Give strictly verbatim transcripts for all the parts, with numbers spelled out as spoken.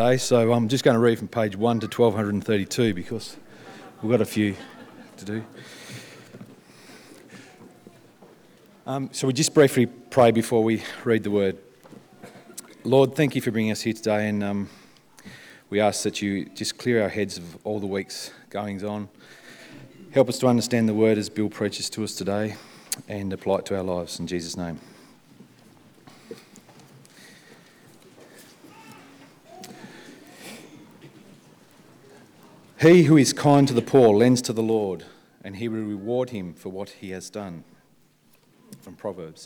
today, so I'm just going to read from page one to twelve thirty-two because we've got a few to do. Um, so we just briefly pray before we read the word. Lord, thank you for bringing us here today, and um, we ask that you just clear our heads of all the week's goings on. Help us to understand the word as Bill preaches to us today and apply it to our lives in Jesus' name. He who is kind to the poor lends to the Lord, and he will reward him for what he has done. From Proverbs.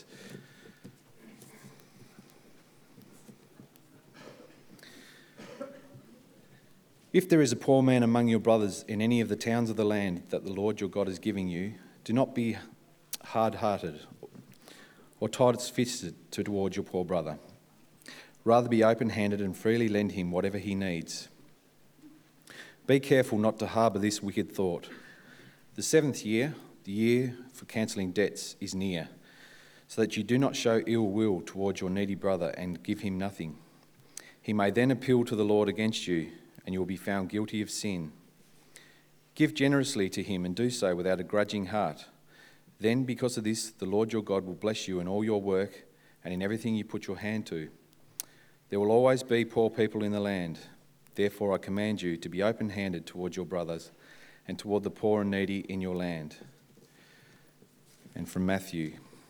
If there is a poor man among your brothers in any of the towns of the land that the Lord your God is giving you, do not be hard-hearted or tight-fisted towards your poor brother. Rather be open-handed and freely lend him whatever he needs. Be careful not to harbour this wicked thought. The seventh year, the year for cancelling debts, is near, so that you do not show ill will towards your needy brother and give him nothing. He may then appeal to the Lord against you, and you will be found guilty of sin. Give generously to him and do so without a grudging heart. Then, because of this, the Lord your God will bless you in all your work and in everything you put your hand to. There will always be poor people in the land. Therefore I command you to be open-handed towards your brothers and toward the poor and needy in your land. And from Matthew.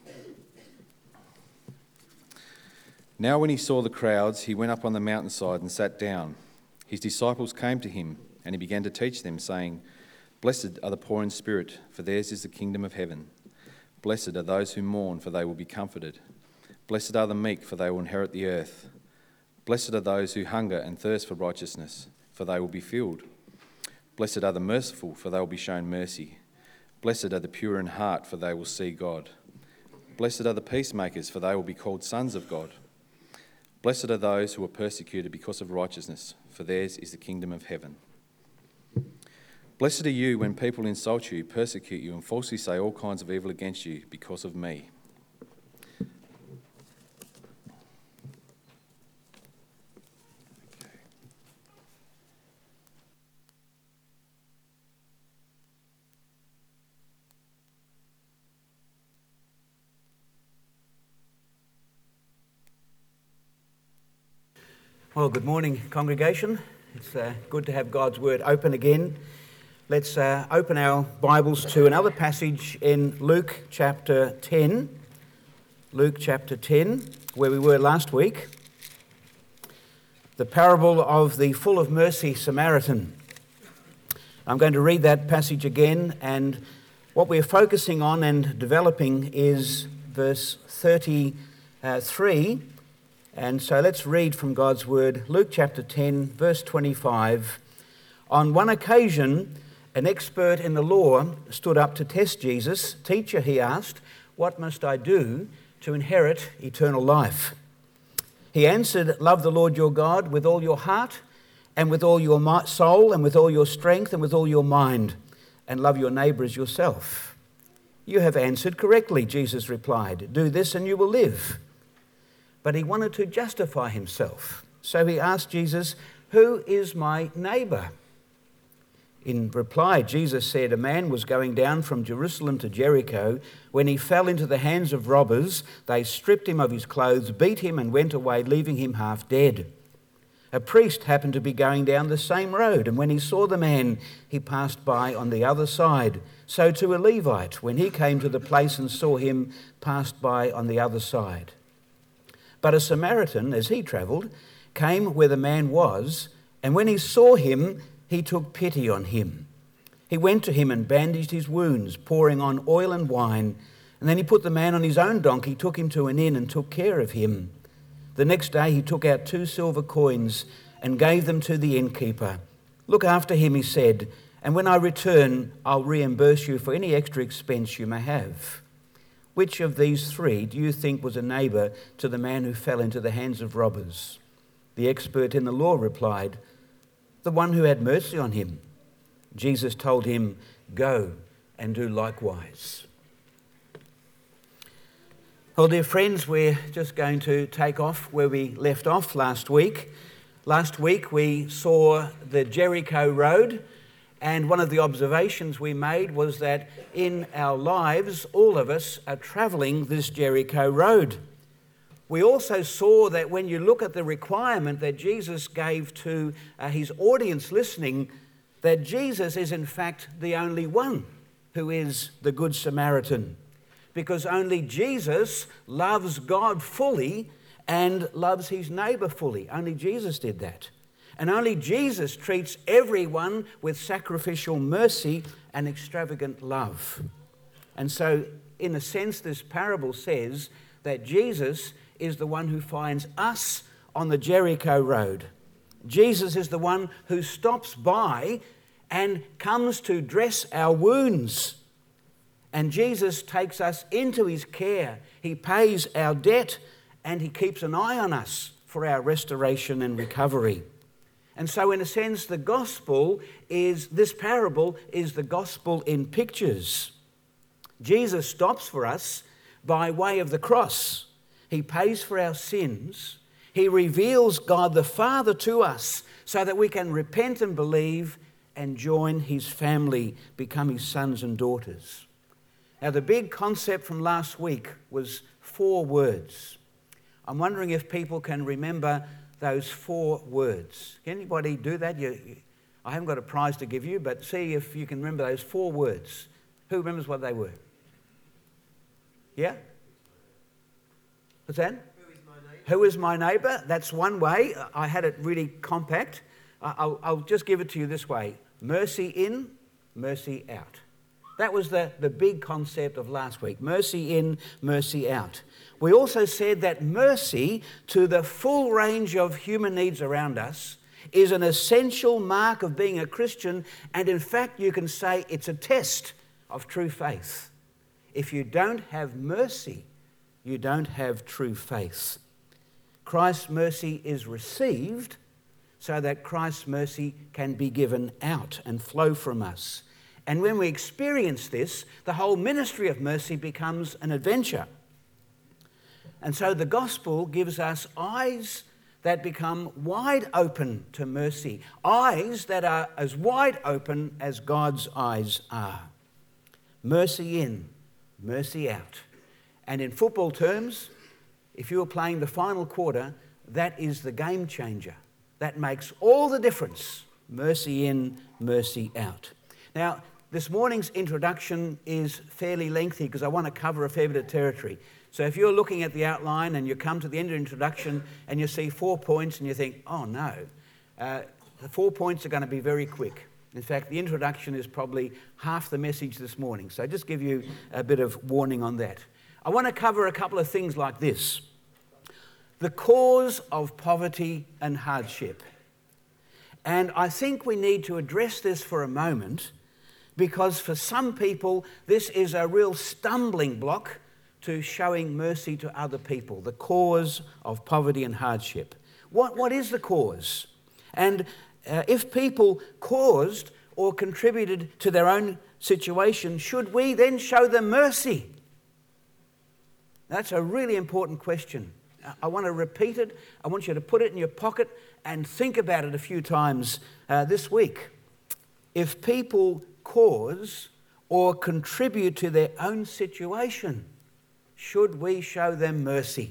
Now when he saw the crowds, he went up on the mountainside and sat down. His disciples came to him, and he began to teach them, saying, Blessed are the poor in spirit, for theirs is the kingdom of heaven. Blessed are those who mourn, for they will be comforted. Blessed are the meek, for they will inherit the earth. Blessed are those who hunger and thirst for righteousness, for they will be filled. Blessed are the merciful, for they will be shown mercy. Blessed are the pure in heart, for they will see God. Blessed are the peacemakers, for they will be called sons of God. Blessed are those who are persecuted because of righteousness, for theirs is the kingdom of heaven. Blessed are you when people insult you, persecute you, and falsely say all kinds of evil against you because of me. Well, good morning, congregation. It's uh, good to have God's Word open again. Let's uh, open our Bibles to another passage in Luke chapter ten. Luke chapter ten, where we were last week. The parable of the full of mercy Samaritan. I'm going to read that passage again, and what we're focusing on and developing is verse thirty-three. And so let's read from God's Word, Luke chapter ten, verse twenty-five. On one occasion, an expert in the law stood up to test Jesus. Teacher, he asked, what must I do to inherit eternal life? He answered, love the Lord your God with all your heart and with all your soul and with all your strength and with all your mind, and love your neighbour as yourself. You have answered correctly, Jesus replied. Do this and you will live. But he wanted to justify himself. So he asked Jesus, who is my neighbour? In reply, Jesus said, a man was going down from Jerusalem to Jericho when he fell into the hands of robbers. They stripped him of his clothes, beat him, and went away, leaving him half dead. A priest happened to be going down the same road, and when he saw the man, he passed by on the other side. So too a Levite, when he came to the place and saw him, passed by on the other side. But a Samaritan, as he travelled, came where the man was, and when he saw him, he took pity on him. He went to him and bandaged his wounds, pouring on oil and wine, and then he put the man on his own donkey, took him to an inn, and took care of him. The next day he took out two silver coins and gave them to the innkeeper. Look after him, he said, and when I return, I'll reimburse you for any extra expense you may have. Which of these three do you think was a neighbour to the man who fell into the hands of robbers? The expert in the law replied, the one who had mercy on him. Jesus told him, go and do likewise. Well, dear friends, we're just going to take off where we left off last week, Last week we saw the Jericho Road, and one of the observations we made was that in our lives, all of us are travelling this Jericho Road. We also saw that when you look at the requirement that Jesus gave to uh, his audience listening, that Jesus is in fact the only one who is the Good Samaritan, because only Jesus loves God fully and loves his neighbour fully. Only Jesus did that. And only Jesus treats everyone with sacrificial mercy and extravagant love. And so, in a sense, this parable says that Jesus is the one who finds us on the Jericho Road. Jesus is the one who stops by and comes to dress our wounds. And Jesus takes us into his care. He pays our debt and he keeps an eye on us for our restoration and recovery. And so in a sense, the gospel is, this parable is the gospel in pictures. Jesus stops for us by way of the cross. He pays for our sins. He reveals God the Father to us so that we can repent and believe and join his family, become his sons and daughters. Now, the big concept from last week was four words. I'm wondering if people can remember those four words. Can anybody do that? You, you, I haven't got a prize to give you, but see if you can remember those four words. Who remembers what they were? Yeah? What's that? Who is my neighbour? Who is my neighbour? That's one way. I had it really compact. I'll, I'll just give it to you this way. Mercy in, mercy out. That was the, the big concept of last week. Mercy in, mercy out. We also said that mercy to the full range of human needs around us is an essential mark of being a Christian, and in fact you can say it's a test of true faith. If you don't have mercy, you don't have true faith. Christ's mercy is received so that Christ's mercy can be given out and flow from us. And when we experience this, the whole ministry of mercy becomes an adventure. And so the gospel gives us eyes that become wide open to mercy, eyes that are as wide open as God's eyes are. Mercy in, mercy out. And in football terms, if you were playing the final quarter, that is the game changer. That makes all the difference. Mercy in, mercy out. Now, this morning's introduction is fairly lengthy because I want to cover a fair bit of territory. So if you're looking at the outline and you come to the end of the introduction and you see four points and you think, oh no, uh, the four points are going to be very quick. In fact, the introduction is probably half the message this morning. So just give you a bit of warning on that. I want to cover a couple of things like this. The cause of poverty and hardship. And I think we need to address this for a moment, because for some people, this is a real stumbling block to showing mercy to other people, the cause of poverty and hardship. What, what is the cause? And uh, if people caused or contributed to their own situation, should we then show them mercy? That's a really important question. I want to repeat it. I want you to put it in your pocket and think about it a few times uh, this week. If people cause or contribute to their own situation, should we show them mercy?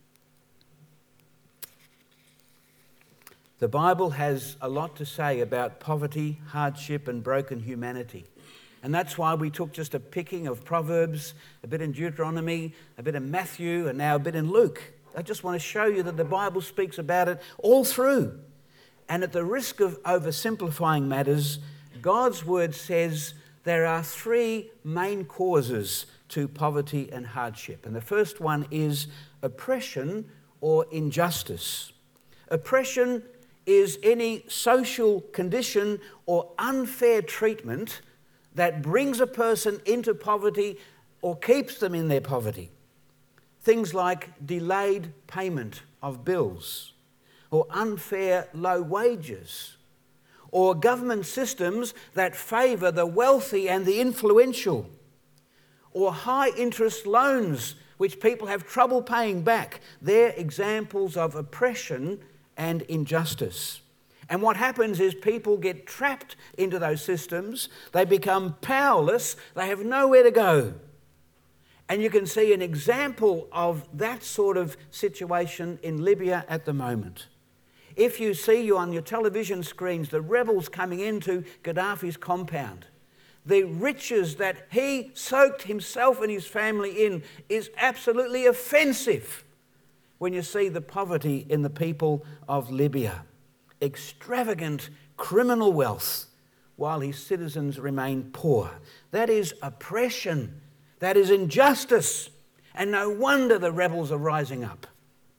The Bible has a lot to say about poverty, hardship, and broken humanity. And that's why we took just a picking of Proverbs, a bit in Deuteronomy, a bit in Matthew, and now a bit in Luke. I just want to show you that the Bible speaks about it all through. And at the risk of oversimplifying matters, God's word says there are three main causes to poverty and hardship. And the first one is oppression or injustice. Oppression is any social condition or unfair treatment that brings a person into poverty or keeps them in their poverty. Things like delayed payment of bills, or unfair low wages, or government systems that favour the wealthy and the influential, or high interest loans which people have trouble paying back. They're examples of oppression and injustice. And what happens is people get trapped into those systems. They become powerless. They have nowhere to go. And you can see an example of that sort of situation in Libya at the moment. If you see you on your television screens, the rebels coming into Gaddafi's compound, the riches that he soaked himself and his family in is absolutely offensive when you see the poverty in the people of Libya. Extravagant criminal wealth while his citizens remain poor. That is oppression. That is injustice. And no wonder the rebels are rising up.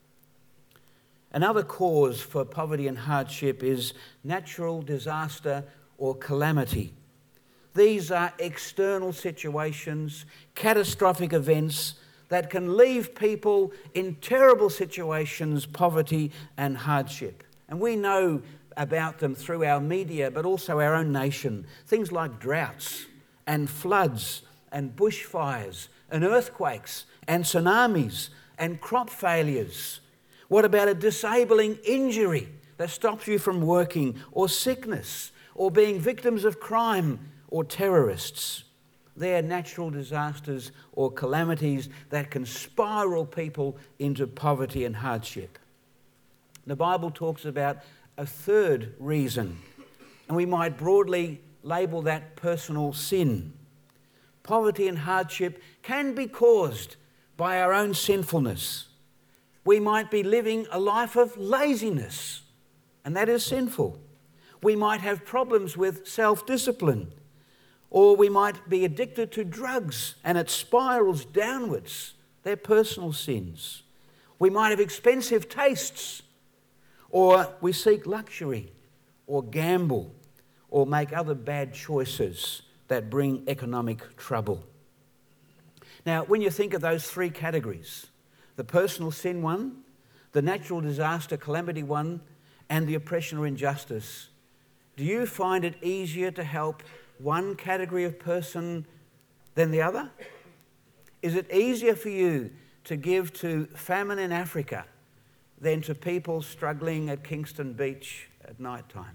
Another cause for poverty and hardship is natural disaster or calamity. These are external situations, catastrophic events that can leave people in terrible situations, poverty and hardship. And we know about them through our media, but also our own nation. Things like droughts and floods and bushfires and earthquakes and tsunamis and crop failures. What about a disabling injury that stops you from working, or sickness, or being victims of crime or terrorists? They're natural disasters or calamities that can spiral people into poverty and hardship. The Bible talks about a third reason, and we might broadly label that personal sin. Poverty and hardship can be caused by our own sinfulness. We might be living a life of laziness, and that is sinful. We might have problems with self-discipline, or we might be addicted to drugs and it spirals downwards. They're personal sins. We might have expensive tastes, or we seek luxury, or gamble, or make other bad choices that bring economic trouble. Now, when you think of those three categories, the personal sin one, the natural disaster calamity one, and the oppression or injustice, do you find it easier to help one category of person than the other? Is it easier for you to give to famine in Africa than to people struggling at Kingston Beach at night time?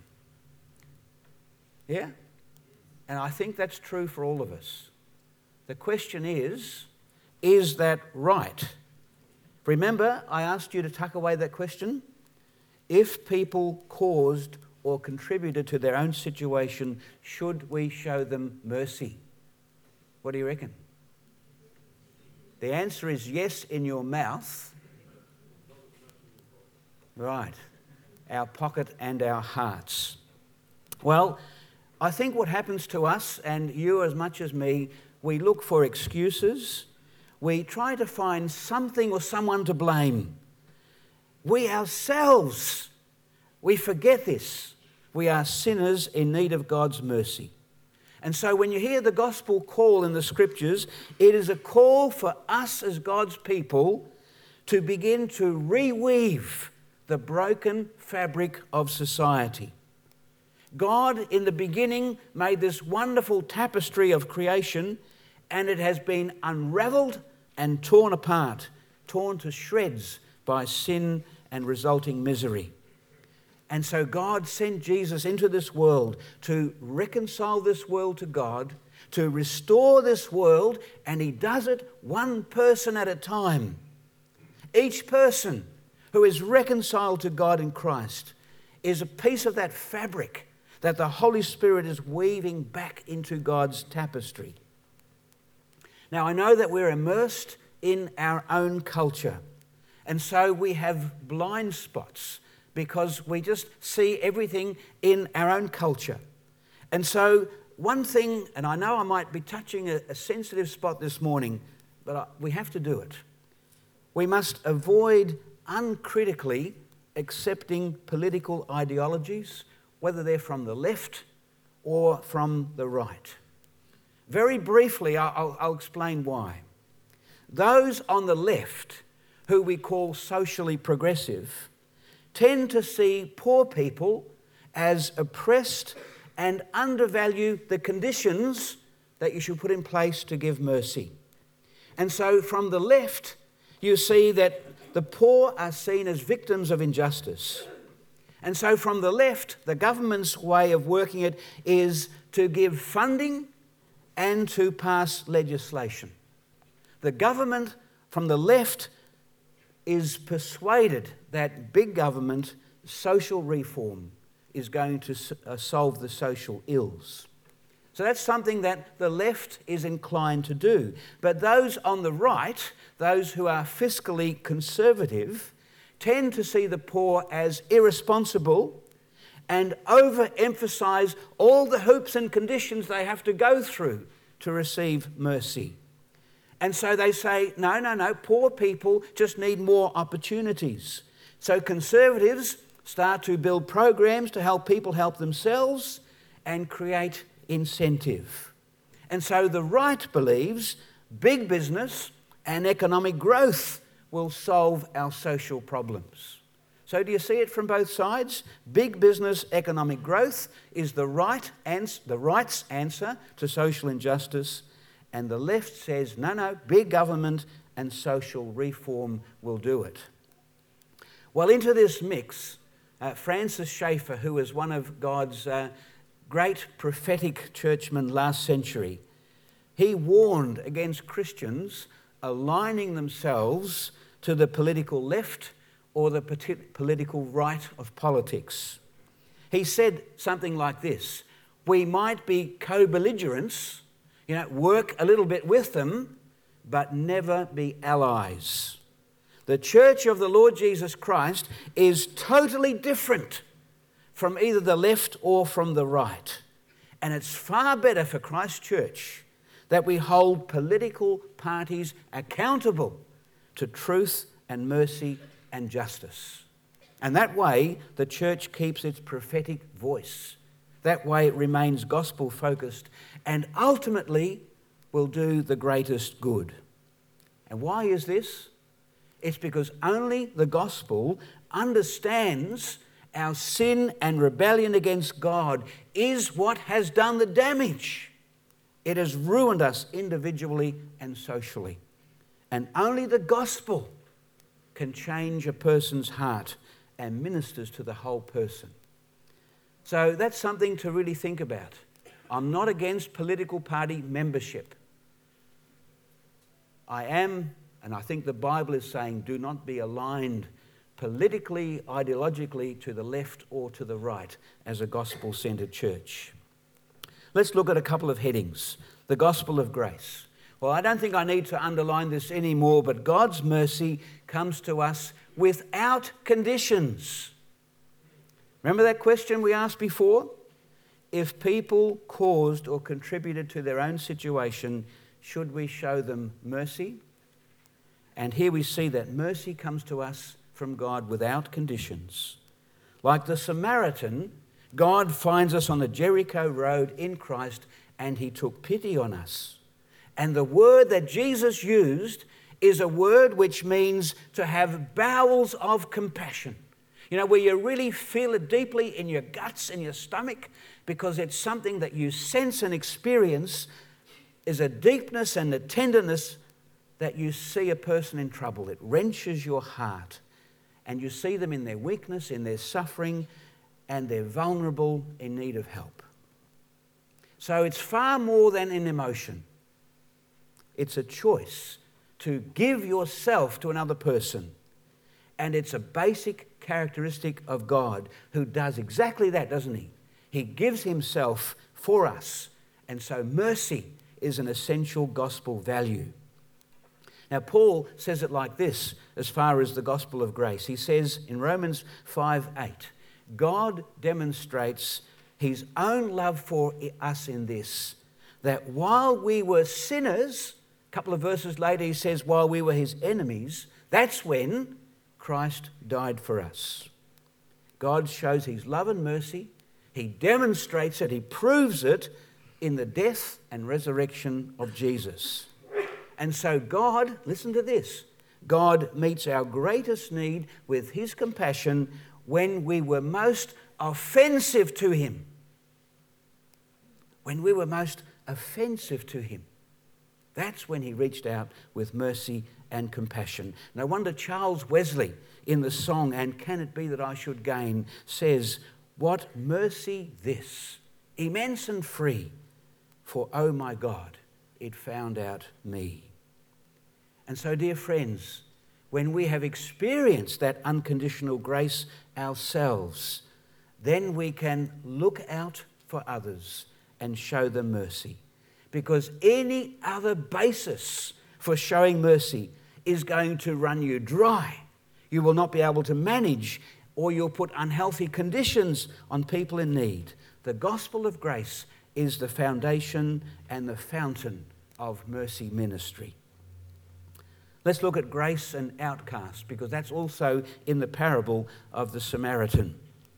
Yeah? And I think that's true for all of us. The question is, is that right? Remember, I asked you to tuck away that question. If people caused or contributed to their own situation, should we show them mercy? What do you reckon? The answer is yes in your mouth. Right. Our pocket and our hearts. Well, I think what happens to us, and you as much as me, we look for excuses. We try to find something or someone to blame. We ourselves, we forget this. We are sinners in need of God's mercy. And so when you hear the gospel call in the scriptures, it is a call for us as God's people to begin to reweave the broken fabric of society. God, in the beginning, made this wonderful tapestry of creation, and it has been unraveled and torn apart, torn to shreds by sin and resulting misery. And so God sent Jesus into this world to reconcile this world to God, to restore this world, and he does it one person at a time. Each person who is reconciled to God in Christ is a piece of that fabric that the Holy Spirit is weaving back into God's tapestry. Now, I know that we're immersed in our own culture, and so we have blind spots because we just see everything in our own culture. And so one thing, and I know I might be touching a, a sensitive spot this morning, but I, we have to do it. We must avoid uncritically accepting political ideologies, whether they're from the left or from the right. Very briefly, I'll, I'll explain why. Those on the left, who we call socially progressive, tend to see poor people as oppressed and undervalue the conditions that you should put in place to give mercy. And so from the left, you see that the poor are seen as victims of injustice. And so from the left, the government's way of working it is to give funding and to pass legislation. The government from the left is persuaded that big government, social reform, is going to uh, solve the social ills. So that's something that the left is inclined to do. But those on the right, those who are fiscally conservative, tend to see the poor as irresponsible and overemphasize all the hoops and conditions they have to go through to receive mercy. And so they say, no, no, no, poor people just need more opportunities. So conservatives start to build programs to help people help themselves and create incentive. And so the right believes big business and economic growth will solve our social problems. So do you see it from both sides? Big business, economic growth is the right ans- the right's answer to social injustice, and the left says, no, no, big government and social reform will do it. Well, into this mix, uh, Francis Schaeffer, who was one of God's uh, great prophetic churchmen last century, he warned against Christians aligning themselves to the political left or the political right of politics. He said something like this: we might be co-belligerents, you know, work a little bit with them, but never be allies. The Church of the Lord Jesus Christ is totally different from either the left or from the right. And it's far better for Christ's Church that we hold political parties accountable to truth and mercy and justice. And that way, the church keeps its prophetic voice. That way, it remains gospel-focused and ultimately will do the greatest good. And why is this? It's because only the gospel understands our sin and rebellion against God is what has done the damage. It has ruined us individually and socially. And only the gospel can change a person's heart and ministers to the whole person. So that's something to really think about. I'm not against political party membership. I am, and I think the Bible is saying, do not be aligned politically, ideologically to the left or to the right as a gospel-centered church. Let's look at a couple of headings. The gospel of grace. Well, I don't think I need to underline this anymore, but God's mercy comes to us without conditions. Remember that question we asked before? If people caused or contributed to their own situation, should we show them mercy? And here we see that mercy comes to us from God without conditions. Like the Samaritan, God finds us on the Jericho road in Christ, and he took pity on us. And the word that Jesus used is a word which means to have bowels of compassion. You know, where you really feel it deeply in your guts, in your stomach, because it's something that you sense and experience is a deepness and a tenderness that you see a person in trouble. It wrenches your heart. And you see them in their weakness, in their suffering, and they're vulnerable in need of help. So it's far more than an emotion. It's a choice to give yourself to another person. And it's a basic characteristic of God who does exactly that, doesn't he? He gives himself for us. And so mercy is an essential gospel value. Now, Paul says it like this as far as the gospel of grace. He says in Romans five eight, God demonstrates his own love for us in this, that while we were sinners, a couple of verses later he says, while we were his enemies, that's when Christ died for us. God shows his love and mercy. He demonstrates it, he proves it in the death and resurrection of Jesus. And so God, listen to this, God meets our greatest need with his compassion when we were most offensive to him. When we were most offensive to him. That's when he reached out with mercy and compassion. No wonder Charles Wesley in the song, "And Can It Be That I Should Gain," says, "What mercy this, immense and free, for, oh my God, it found out me." And so, dear friends, when we have experienced that unconditional grace ourselves, then we can look out for others and show them mercy. Because any other basis for showing mercy is going to run you dry. You will not be able to manage, or you'll put unhealthy conditions on people in need. The gospel of grace is the foundation and the fountain of mercy ministry. Let's look at grace and outcast, because that's also in the parable of the Samaritan.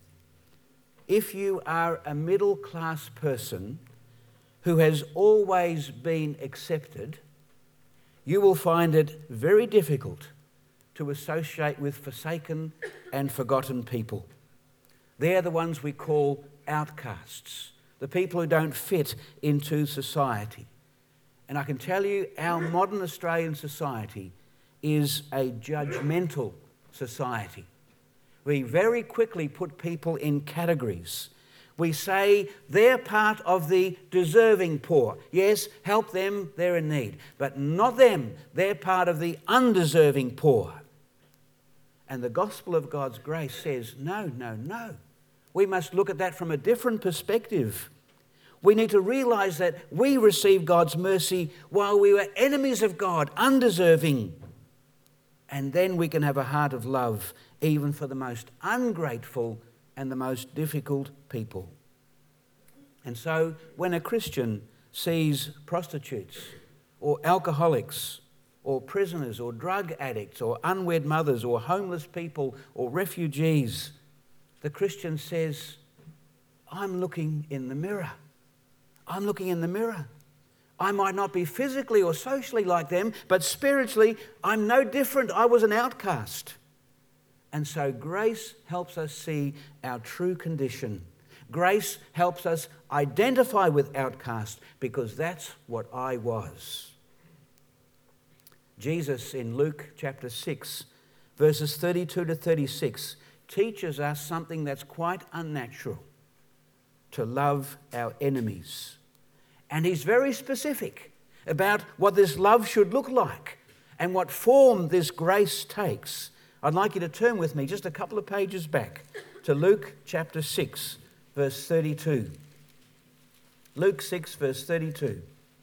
If you are a middle-class person who has always been accepted, you will find it very difficult to associate with forsaken and forgotten people. They're the ones we call outcasts, the people who don't fit into society. And I can tell you, our modern Australian society is a judgmental society. We very quickly put people in categories. We say they're part of the deserving poor. Yes, help them, they're in need. But not them, they're part of the undeserving poor. And the gospel of God's grace says, no, no, no. We must look at that from a different perspective. We need to realize that we received God's mercy while we were enemies of God, undeserving. And then we can have a heart of love even for the most ungrateful and the most difficult people. And so when a Christian sees prostitutes or alcoholics or prisoners or drug addicts or unwed mothers or homeless people or refugees, the Christian says, I'm looking in the mirror. I'm looking in the mirror. I might not be physically or socially like them, but spiritually, I'm no different. I was an outcast. And so grace helps us see our true condition. Grace helps us identify with outcast, because that's what I was. Jesus in Luke chapter six, verses thirty-two to thirty-six, teaches us something that's quite unnatural: to love our enemies. And he's very specific about what this love should look like and what form this grace takes. I'd like you to turn with me just a couple of pages back to Luke chapter six, verse thirty-two. Luke six, verse thirty-two.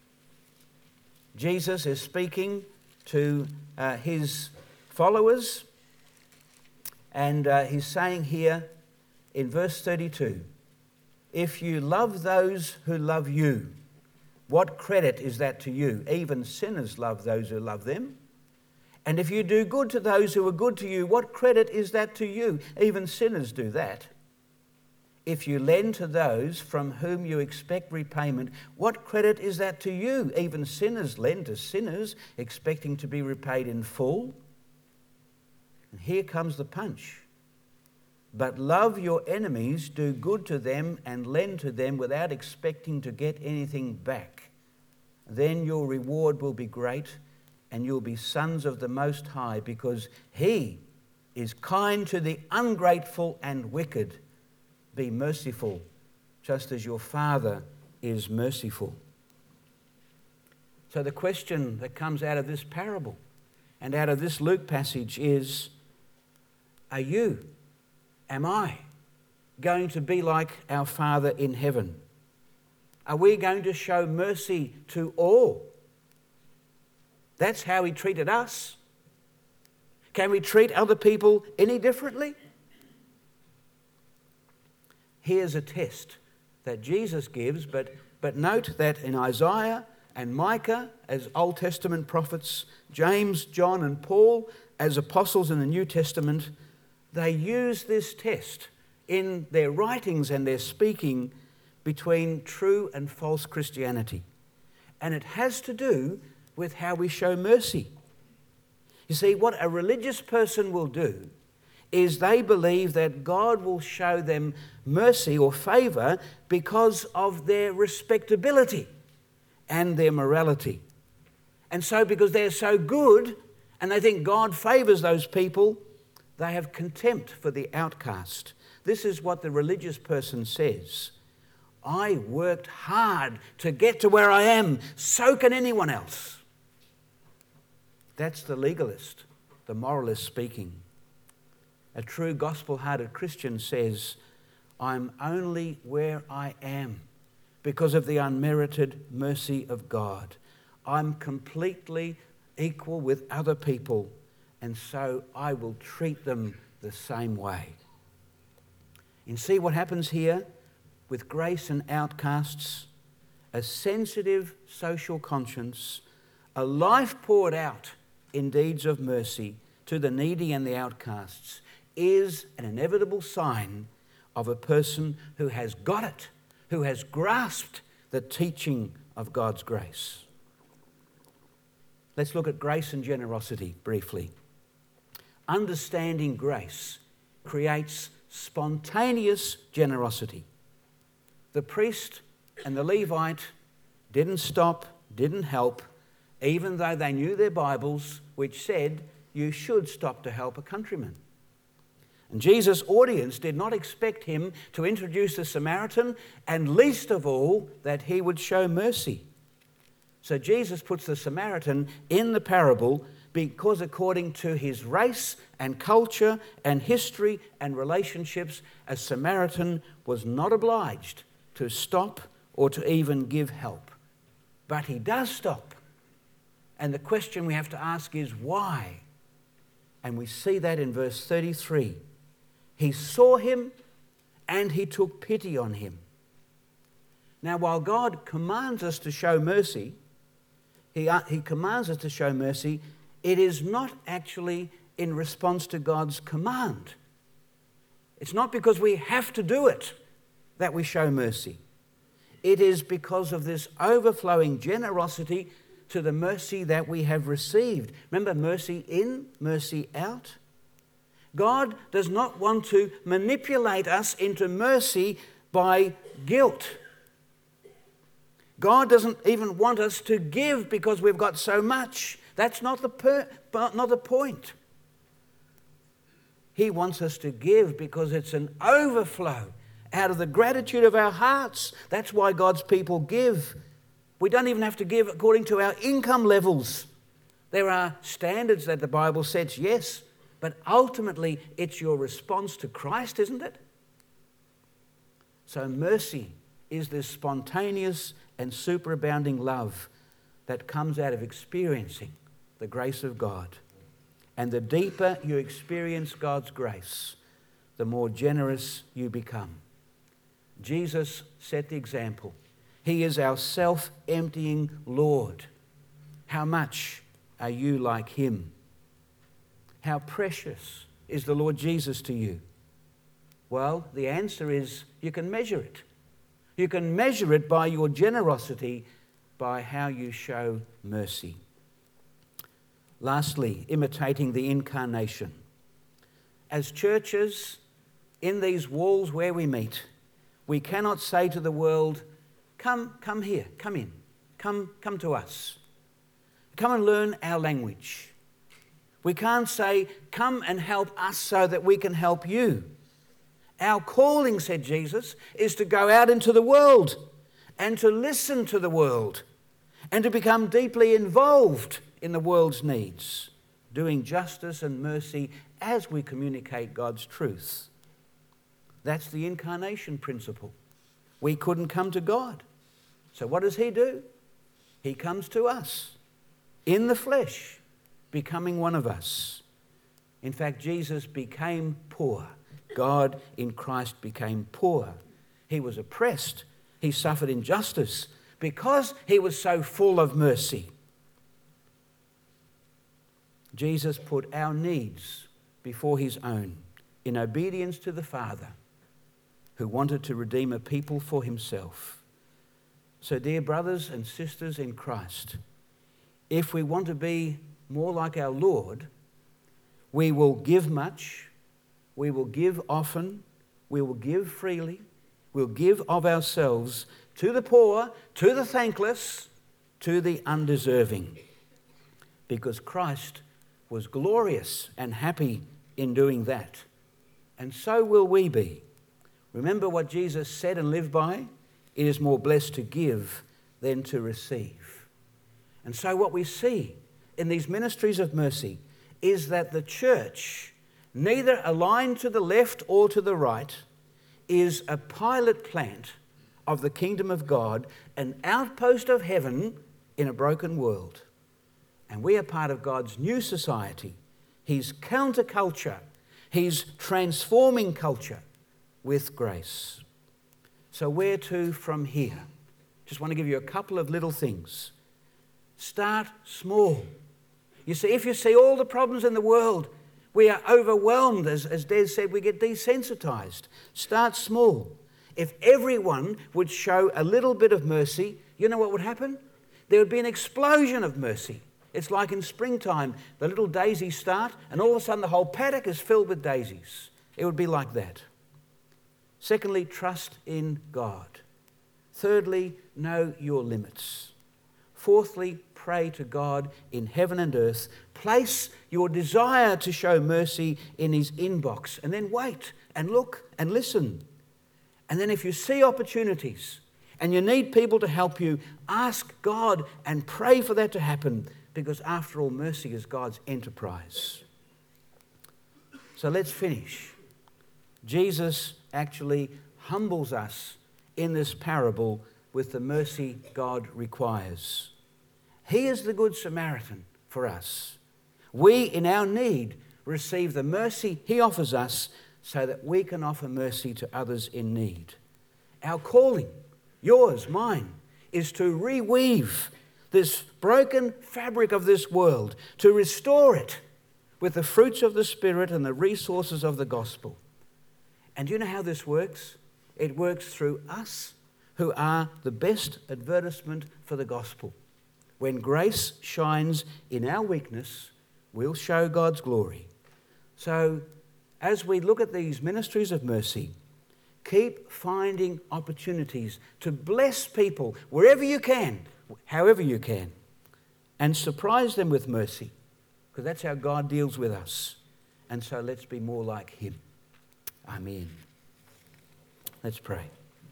Jesus is speaking to uh, his followers, and uh, he's saying here in verse thirty-two, if you love those who love you, what credit is that to you? Even sinners love those who love them. And if you do good to those who are good to you, what credit is that to you? Even sinners do that. If you lend to those from whom you expect repayment, what credit is that to you? Even sinners lend to sinners, expecting to be repaid in full. And here comes the punch. But love your enemies, do good to them, and lend to them without expecting to get anything back. Then your reward will be great, and you'll be sons of the Most High, because He is kind to the ungrateful and wicked. Be merciful, just as your Father is merciful. So the question that comes out of this parable and out of this Luke passage is, are you, am I, going to be like our Father in heaven? Are we going to show mercy to all? That's how He treated us. Can we treat other people any differently? Here's a test that Jesus gives, but, but note that in Isaiah and Micah as Old Testament prophets, James, John and Paul as apostles in the New Testament, they use this test in their writings and their speaking between true and false Christianity. And it has to do with how we show mercy. You see, what a religious person will do is they believe that God will show them mercy or favour because of their respectability and their morality. And so because they're so good and they think God favours those people, they have contempt for the outcast. This is what the religious person says. I worked hard to get to where I am. So can anyone else. That's the legalist, the moralist speaking. A true gospel-hearted Christian says, I'm only where I am because of the unmerited mercy of God. I'm completely equal with other people, and so I will treat them the same way. And see what happens here with grace and outcasts? A sensitive social conscience, a life poured out in deeds of mercy to the needy and the outcasts is an inevitable sign of a person who has got it, who has grasped the teaching of God's grace. Let's look at grace and generosity briefly. Understanding grace creates spontaneous generosity. The priest and the Levite didn't stop, didn't help, even though they knew their Bibles, which said you should stop to help a countryman. And Jesus' audience did not expect him to introduce the Samaritan, and least of all, that he would show mercy. So Jesus puts the Samaritan in the parable because according to his race and culture and history and relationships, a Samaritan was not obliged to stop or to even give help. But he does stop. And the question we have to ask is why? And we see that in verse thirty-three. He saw him and he took pity on him. Now, while God commands us to show mercy, he, uh, he commands us to show mercy, it is not actually in response to God's command. It's not because we have to do it that we show mercy. It is because of this overflowing generosity to the mercy that we have received. Remember, mercy in, mercy out. God does not want to manipulate us into mercy by guilt. God doesn't even want us to give because we've got so much. That's not the, per, not the point. He wants us to give because it's an overflow out of the gratitude of our hearts. That's why God's people give. We don't even have to give according to our income levels. There are standards that the Bible sets, yes, but ultimately it's your response to Christ, isn't it? So mercy is this spontaneous and superabounding love that comes out of experiencing the grace of God. And the deeper you experience God's grace, the more generous you become. Jesus set the example. He is our self-emptying Lord. How much are you like him? How precious is the Lord Jesus to you? Well, the answer is you can measure it. You can measure it by your generosity, by how you show mercy. Lastly, imitating the incarnation. As churches, in these walls where we meet, we cannot say to the world, come, come here, come in, come, come to us. Come and learn our language. We can't say, come and help us so that we can help you. Our calling, said Jesus, is to go out into the world and to listen to the world and to become deeply involved in the world's needs, doing justice and mercy as we communicate God's truth. That's the incarnation principle. We couldn't come to God. So what does he do? He comes to us in the flesh, becoming one of us. In fact, Jesus became poor. God in Christ became poor. He was oppressed. He suffered injustice because he was so full of mercy. Jesus put our needs before his own in obedience to the Father, who wanted to redeem a people for himself. So, dear brothers and sisters in Christ, if we want to be more like our Lord, we will give much, we will give often, we will give freely, we'll give of ourselves to the poor, to the thankless, to the undeserving. because Christ was glorious and happy in doing that. And so will we be. Remember what Jesus said and lived by? It is more blessed to give than to receive. And so what we see in these ministries of mercy is that the church, neither aligned to the left or to the right, is a pilot plant of the kingdom of God, an outpost of heaven in a broken world. And we are part of God's new society, his counterculture, his transforming culture with grace. So where to from here? Just want to give you a couple of little things. Start small. You see, if you see all the problems in the world, we are overwhelmed. As, as Des said, we get desensitized. Start small. If everyone would show a little bit of mercy, you know what would happen? There would be an explosion of mercy. It's like in springtime, the little daisies start, and all of a sudden the whole paddock is filled with daisies. It would be like that. Secondly, trust in God. Thirdly, know your limits. Fourthly, pray to God in heaven and earth. Place your desire to show mercy in his inbox, and then wait and look and listen. And then if you see opportunities and you need people to help you, ask God and pray for that to happen, because after all, mercy is God's enterprise. So let's finish. Jesus actually humbles us in this parable with the mercy God requires. He is the Good Samaritan for us. We, in our need, receive the mercy he offers us so that we can offer mercy to others in need. Our calling, yours, mine, is to reweave this broken fabric of this world, to restore it with the fruits of the Spirit and the resources of the gospel. And do you know how this works? It works through us, who are the best advertisement for the gospel. When grace shines in our weakness, we'll show God's glory. So, as we look at these ministries of mercy, keep finding opportunities to bless people wherever you can, however you can, and surprise them with mercy, because that's how God deals with us. And so let's be more like him. Amen. Let's pray.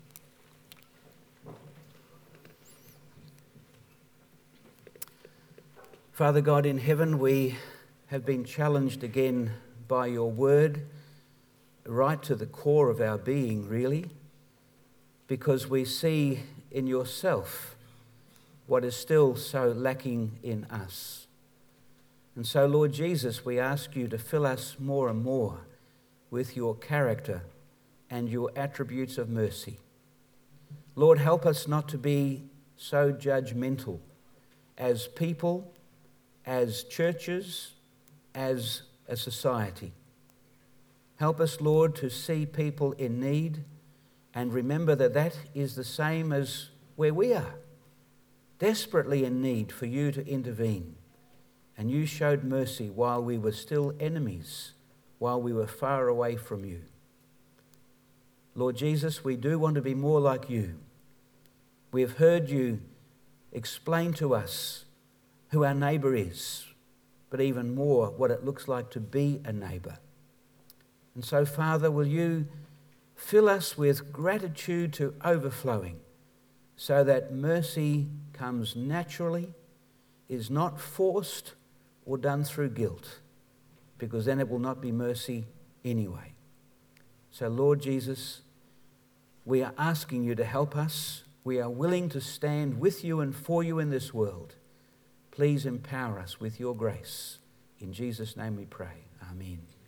Father God in heaven, we have been challenged again by your word, right to the core of our being, really, because we see in yourself what is still so lacking in us. And so, Lord Jesus, we ask you to fill us more and more with your character and your attributes of mercy. Lord, help us not to be so judgmental as people, as churches, as a society. Help us, Lord, to see people in need and remember that that is the same as where we are, desperately in need for you to intervene. And you showed mercy while we were still enemies, while we were far away from you. Lord Jesus, we do want to be more like you. We have heard you explain to us who our neighbour is, but even more what it looks like to be a neighbour. And so, Father, will you fill us with gratitude to overflowing so that mercy comes naturally, is not forced or done through guilt, because then it will not be mercy anyway. So, Lord Jesus, we are asking you to help us. We are willing to stand with you and for you in this world. Please empower us with your grace. In Jesus' name we pray. Amen.